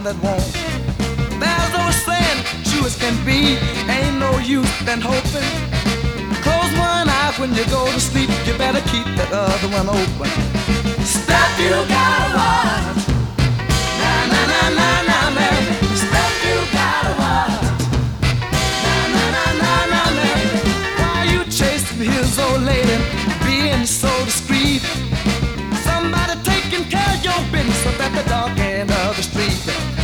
that won't. There's no saying, true as can be. Ain't no use in hoping. Close one eye when you go to sleep. You better keep the other one open. Stuff you gotta watch. Na na na na na, baby. Stuff you gotta watch. Na na na na na, baby. Why you chasing his old lady, being so discreet? Somebody taking care of your business so that the dog